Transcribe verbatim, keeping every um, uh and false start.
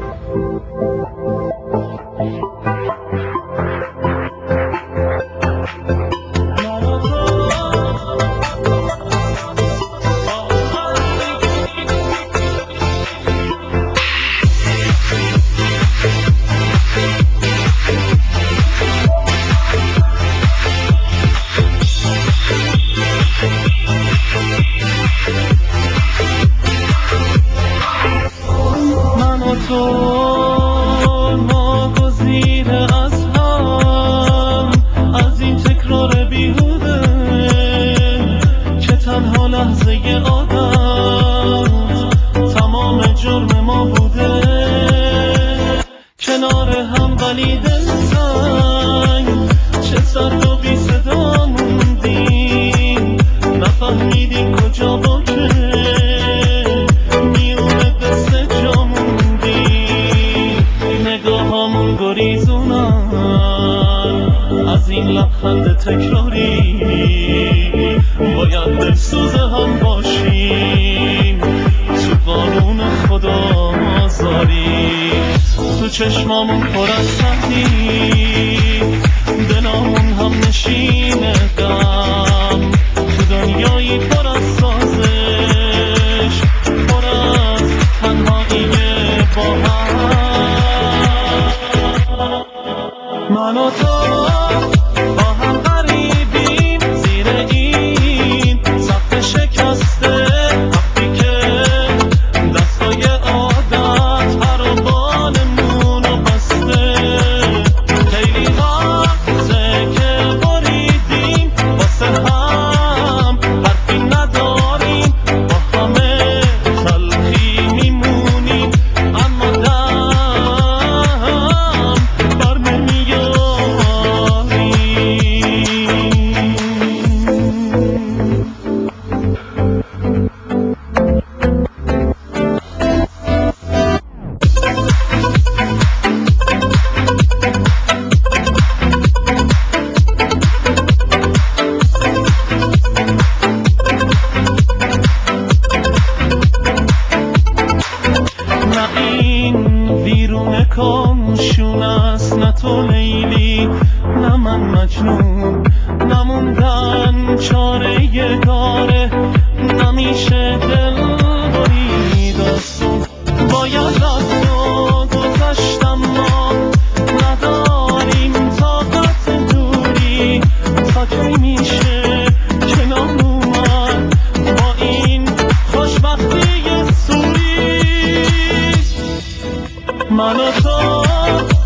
تو ناگزیر از هم، از این تکرار بیهوده که تنها لحظه عادت تمام جرم ما بوده. کنار هم ولی دلتنگ، چه سرد و بی صدا موندیم، نفهمیدیم کجا با که میونه قصه جا موندیم. نگاهامون گریزونن از این لبخند تکراری، باید دلسوز هم باشیم تو قانون خدا آزاری. تو چشمامون پر از سردی، دلامون هم نشین غم، تو دنیایی پر از سازش، پر از تنهایی با هم. من و تو با هم غریبیم زیر این سقف شکسته، وقتی که دستای عادت پروانمون رو بسته. خیلی وقته که بریدیم واسه هم، حرفی نداریم، با همه تلخی میمونیم، اما دم بر نمیاریم. نه این بیرون کامشون است، نه تو لیلی نه من مجنون، نموندن چاره یگاره، نمیشه دل برید آسون. باید رفت و گذشت اما نداریم طاقت دوری، تا کی میشه کنار اومد با این خوشبختی سوری. من و تو